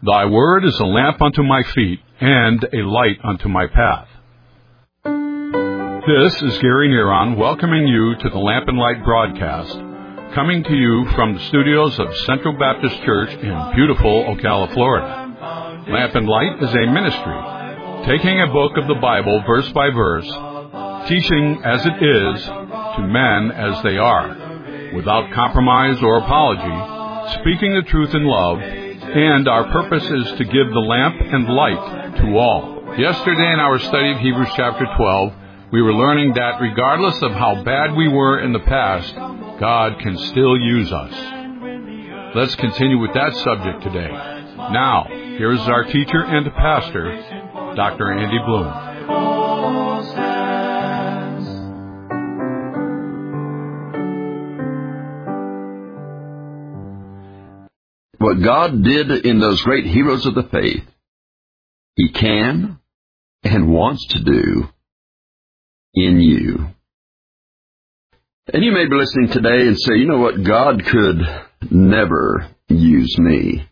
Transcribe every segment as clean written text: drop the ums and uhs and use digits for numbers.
Thy word is a lamp unto my feet, and a light unto my path. This is Gary Neron welcoming you to the Lamp and Light broadcast, coming to you from the studios of Central Baptist Church in beautiful Ocala, Florida. Lamp and Light is a ministry, taking a book of the Bible verse by verse, teaching as it is to men as they are, without compromise or apology, speaking the truth in love, and our purpose is to give the lamp and light to all. Yesterday in our study of Hebrews chapter 12, we were learning that regardless of how bad we were in the past, God can still use us. Let's continue with that subject today. Now, here is our teacher and pastor, Dr. Andy Bloom. What God did in those great heroes of the faith, He can and wants to do in you. And you may be listening today and say, you know what, God could never use me.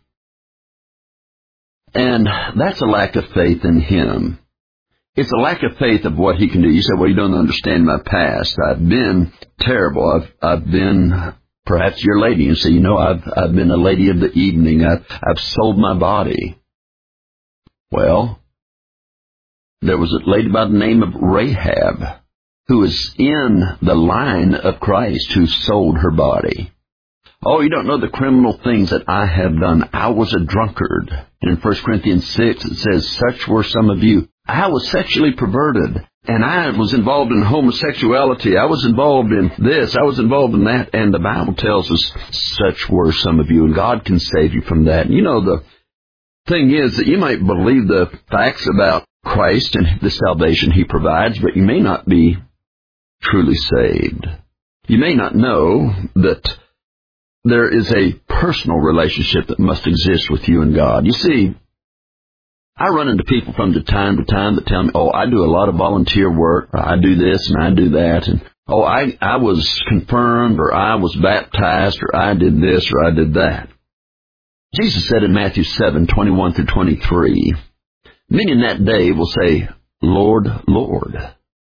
And that's a lack of faith in Him. It's a lack of faith of what He can do. You say, well, you don't understand my past. I've been terrible. I've been... Perhaps you're a lady and say, you know, I've been a lady of the evening. I've sold my body. Well, there was a lady by the name of Rahab who was in the line of Christ who sold her body. Oh, you don't know the criminal things that I have done. I was a drunkard. In 1 Corinthians 6, it says, such were some of you. I was sexually perverted. And I was involved in homosexuality. I was involved in this. I was involved in that. And the Bible tells us, such were some of you. And God can save you from that. And you know, the thing is that you might believe the facts about Christ and the salvation He provides, but you may not be truly saved. You may not know that there is a personal relationship that must exist with you and God. You see, I run into people from time to time that tell me, oh, I do a lot of volunteer work, or I do this and I do that, and oh, I was confirmed, or I was baptized, or I did this, or I did that. Jesus said in Matthew 7:21 through 23, many in that day will say, Lord, Lord.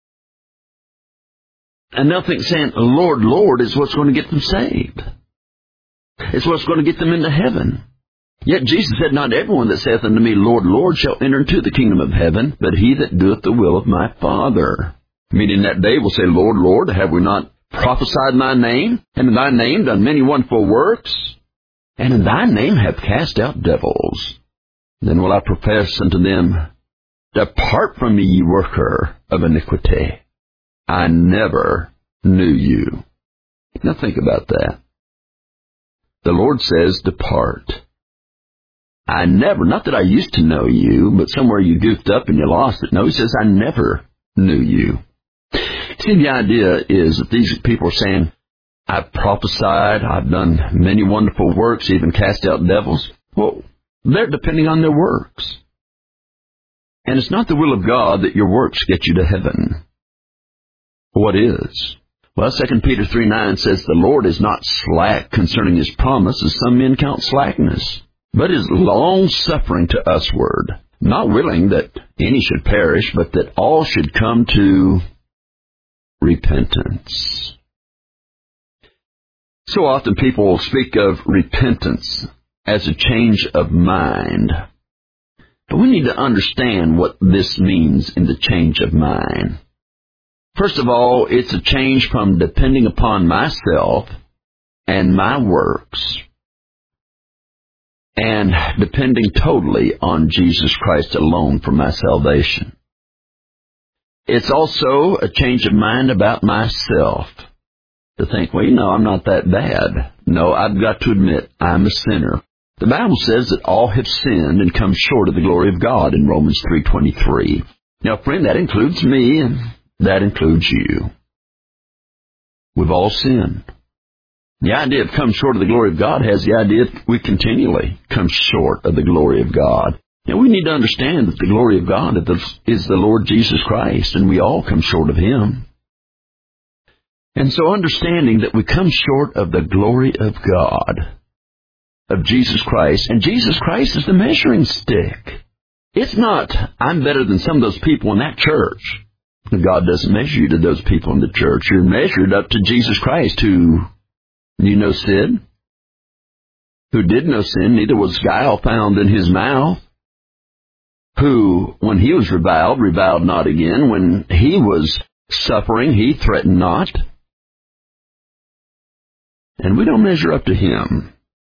And they'll think saying, Lord, Lord is what's going to get them saved. It's what's going to get them into heaven. Yet Jesus said, not everyone that saith unto me, Lord, Lord, shall enter into the kingdom of heaven, but he that doeth the will of my Father. Meaning that day will say, Lord, Lord, have we not prophesied in thy name, and in thy name done many wonderful works, and in thy name have cast out devils? Then will I profess unto them, depart from me, ye worker of iniquity. I never knew you. Now think about that. The Lord says, depart. I never, not that I used to know you, but somewhere you goofed up and you lost it. No, He says, I never knew you. See, the idea is that these people are saying, I've prophesied, I've done many wonderful works, even cast out devils. Well, they're depending on their works. And it's not the will of God that your works get you to heaven. What is? Well, 2 Peter 3:9 says, the Lord is not slack concerning His promise, as some men count slackness, but is long-suffering to usward, not willing that any should perish, but that all should come to repentance. So often people will speak of repentance as a change of mind. But we need to understand what this means in the change of mind. First of all, it's a change from depending upon myself and my works, and depending totally on Jesus Christ alone for my salvation. It's also a change of mind about myself, to think, well, you know, I'm not that bad. No, I've got to admit, I'm a sinner. The Bible says that all have sinned and come short of the glory of God in Romans 3:23. Now, friend, that includes me and that includes you. We've all sinned. The idea of come short of the glory of God has the idea that we continually come short of the glory of God. Now, we need to understand that the glory of God is the Lord Jesus Christ, and we all come short of Him. And so understanding that we come short of the glory of God of Jesus Christ, and Jesus Christ is the measuring stick. It's not, I'm better than some of those people in that church. God doesn't measure you to those people in the church. You're measured up to Jesus Christ, who knew no sin, who did no sin, neither was guile found in his mouth, who, when he was reviled not again. When he was suffering, he threatened not. And we don't measure up to him.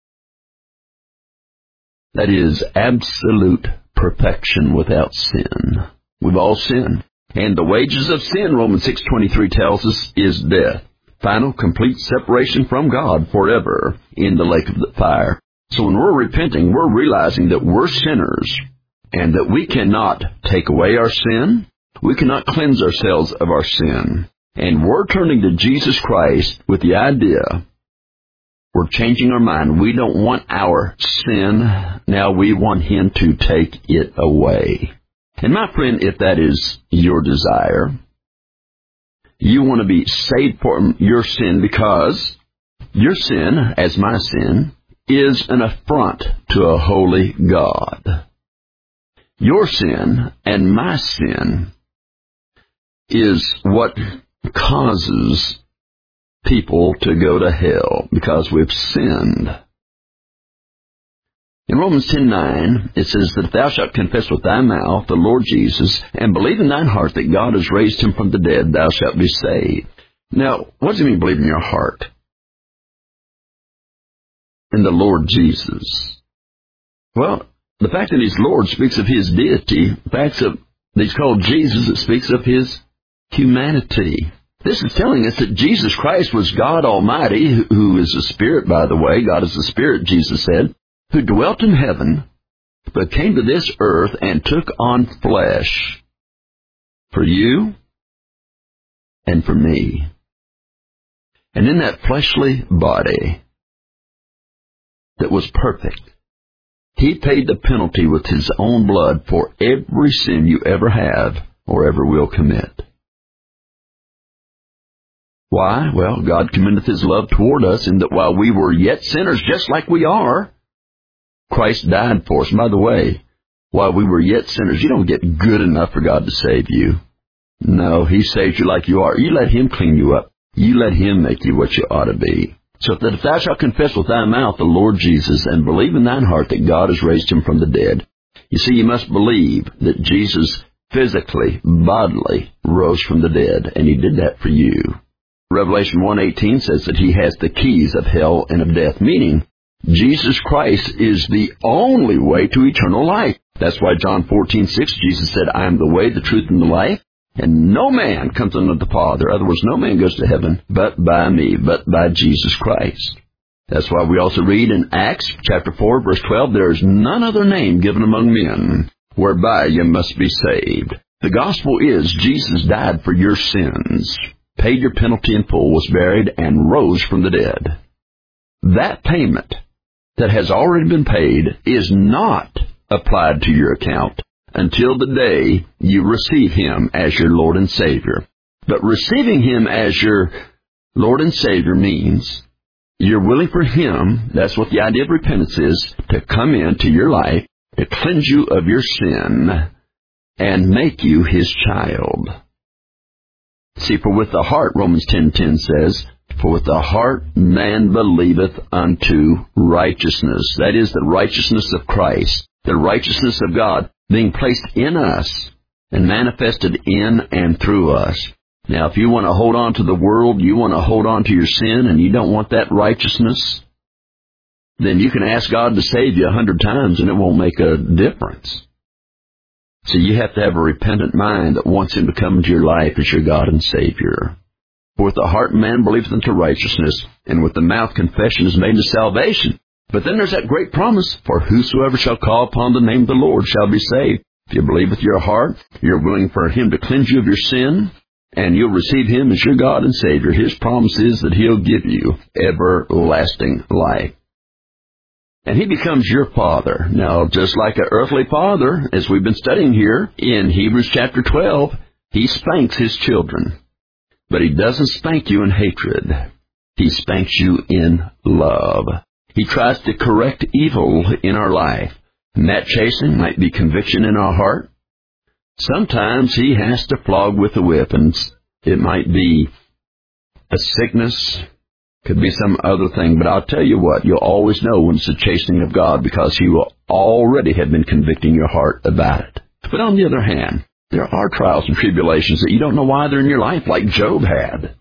That is absolute perfection without sin. We've all sinned. And the wages of sin, Romans 6:23 tells us, is death. Final, complete separation from God forever in the lake of the fire. So when we're repenting, we're realizing that we're sinners and that we cannot take away our sin. We cannot cleanse ourselves of our sin. And we're turning to Jesus Christ with the idea, we're changing our mind. We don't want our sin. Now we want him to take it away. And my friend, if that is your desire, you want to be saved from your sin, because your sin, as my sin, is an affront to a holy God. Your sin and my sin is what causes people to go to hell, because we've sinned. In Romans 10:9, it says that if thou shalt confess with thy mouth the Lord Jesus, and believe in thine heart that God has raised him from the dead, thou shalt be saved. Now, what does it mean, believe in your heart? In the Lord Jesus. Well, the fact that he's Lord speaks of his deity. The fact that he's called Jesus, it speaks of his humanity. This is telling us that Jesus Christ was God Almighty, who is a spirit, by the way. God is a spirit, Jesus said, who dwelt in heaven, but came to this earth and took on flesh for you and for me. And in that fleshly body that was perfect, he paid the penalty with his own blood for every sin you ever have or ever will commit. Why? Well, God commendeth his love toward us in that while we were yet sinners, just like we are, Christ died for us. And by the way, while we were yet sinners, you don't get good enough for God to save you. No, he saves you like you are. You let him clean you up. You let him make you what you ought to be. So that if thou shalt confess with thy mouth the Lord Jesus, and believe in thine heart that God has raised him from the dead. You see, you must believe that Jesus physically, bodily, rose from the dead, and he did that for you. Revelation 1:18 says that he has the keys of hell and of death, meaning Jesus Christ is the only way to eternal life. That's why John 14:6, Jesus said, I am the way, the truth, and the life, and no man comes unto the Father. In other words, no man goes to heaven but by me, but by Jesus Christ. That's why we also read in Acts chapter 4, verse 12, there is none other name given among men whereby you must be saved. The gospel is Jesus died for your sins, paid your penalty in full, was buried, and rose from the dead. That payment that has already been paid is not applied to your account until the day you receive him as your Lord and Savior. But receiving him as your Lord and Savior means you're willing for him, that's what the idea of repentance is, to come into your life, to cleanse you of your sin, and make you his child. See, for with the heart, Romans 10:10 says, for with the heart man believeth unto righteousness. That is the righteousness of Christ, the righteousness of God being placed in us and manifested in and through us. Now, if you want to hold on to the world, you want to hold on to your sin, and you don't want that righteousness, then you can ask God to save you 100 times and it won't make a difference. So you have to have a repentant mind that wants him to come into your life as your God and Savior. For with the heart man believeth unto righteousness, and with the mouth confession is made to salvation. But then there's that great promise, for whosoever shall call upon the name of the Lord shall be saved. If you believe with your heart, you're willing for him to cleanse you of your sin, and you'll receive him as your God and Savior. His promise is that he'll give you everlasting life. And he becomes your father. Now, just like an earthly father, as we've been studying here in Hebrews chapter 12, he spanks his children. But he doesn't spank you in hatred. He spanks you in love. He tries to correct evil in our life. And that chastening might be conviction in our heart. Sometimes he has to flog with a whip, and it might be a sickness, could be some other thing. But I'll tell you what, you'll always know when it's a chastening of God, because he will already have been convicting your heart about it. But on the other hand, there are trials and tribulations that you don't know why they're in your life, like Job had.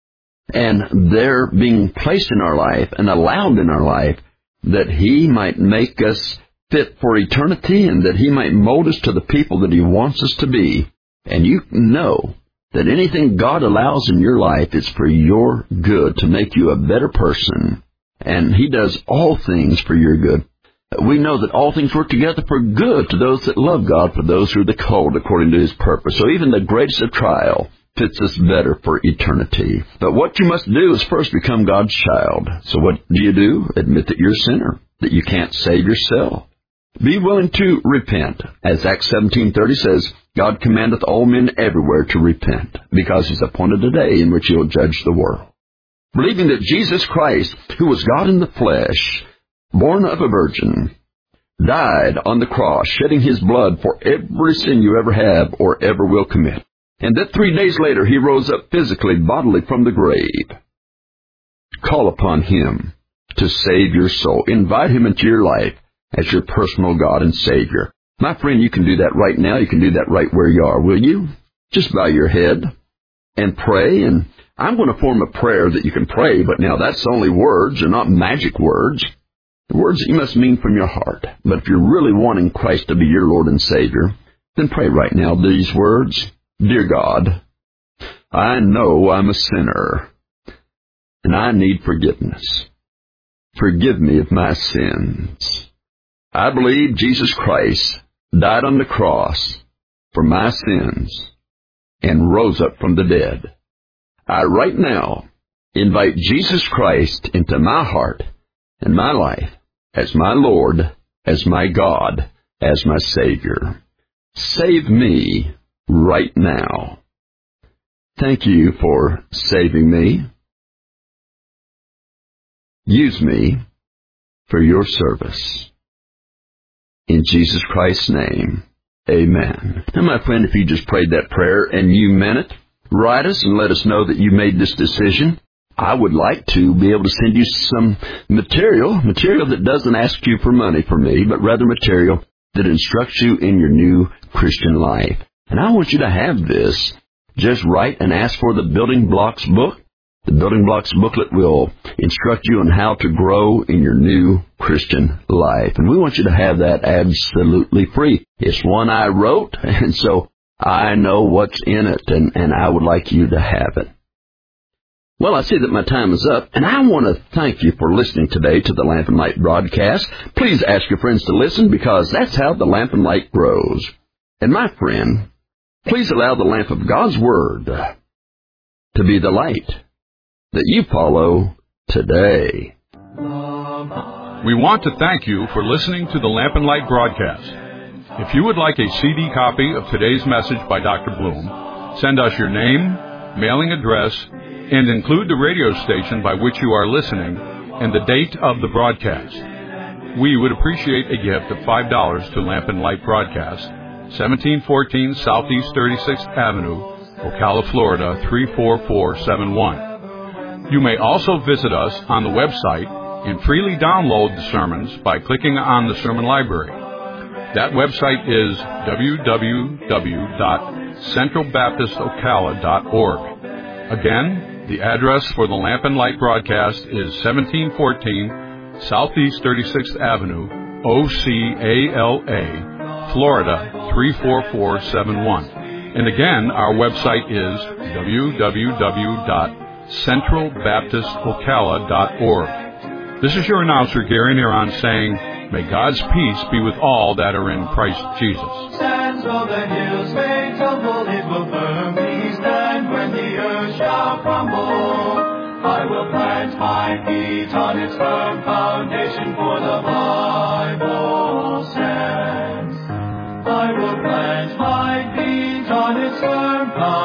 And they're being placed in our life and allowed in our life that he might make us fit for eternity, and that he might mold us to the people that he wants us to be. And you know that anything God allows in your life is for your good, to make you a better person. And he does all things for your good. We know that all things work together for good to those that love God, for those who are the called according to his purpose. So even the greatest of trial fits us better for eternity. But what you must do is first become God's child. So what do? Admit that you're a sinner, that you can't save yourself. Be willing to repent. As Acts 17:30 says, God commandeth all men everywhere to repent, because he's appointed a day in which he'll judge the world. Believing that Jesus Christ, who was God in the flesh, born of a virgin, died on the cross, shedding his blood for every sin you ever have or ever will commit. And that 3 days later he rose up physically, bodily from the grave. Call upon him to save your soul. Invite him into your life as your personal God and Savior. My friend, you can do that right now. You can do that right where you are, will you? Just bow your head and pray. And I'm going to form a prayer that you can pray, but now that's only words and not magic words. The words that you must mean from your heart. But if you're really wanting Christ to be your Lord and Savior, then pray right now these words. Dear God, I know I'm a sinner, and I need forgiveness. Forgive me of my sins. I believe Jesus Christ died on the cross for my sins and rose up from the dead. I right now invite Jesus Christ into my heart and my life as my Lord, as my God, as my Savior. Save me right now. Thank you for saving me. Use me for your service. In Jesus Christ's name, amen. Now, my friend, if you just prayed that prayer and you meant it, write us and let us know that you made this decision. I would like to be able to send you some material that doesn't ask you for money from me, but rather material that instructs you in your new Christian life. And I want you to have this. Just write and ask for the Building Blocks book. The Building Blocks booklet will instruct you on how to grow in your new Christian life. And we want you to have that absolutely free. It's one I wrote, and so I know what's in it, and I would like you to have it. Well, I see that my time is up, and I want to thank you for listening today to the Lamp and Light broadcast. Please ask your friends to listen, because that's how the Lamp and Light grows. And my friend, please allow the lamp of God's Word to be the light that you follow today. We want to thank you for listening to the Lamp and Light broadcast. If you would like a CD copy of today's message by Dr. Bloom, send us your name, mailing address, and include the radio station by which you are listening and the date of the broadcast. We would appreciate a gift of $5 to Lamp and Light Broadcast, 1714 Southeast 36th Avenue, Ocala, Florida 34471. You may also visit us on the website and freely download the sermons by clicking on the sermon library. That website is www.centralbaptistocala.org. Again, the address for the Lamp and Light broadcast is 1714 Southeast 36th Avenue, Ocala, Florida 34471. And again, our website is www.centralbaptistocala.org. This is your announcer, Gary Neron, saying, may God's peace be with all that are in Christ Jesus. Stands though the hills may tumble, it will firmly stand when the earth shall crumble. I will plant my feet on its firm foundation, for the Bible stands. I will plant my feet on its firm foundation.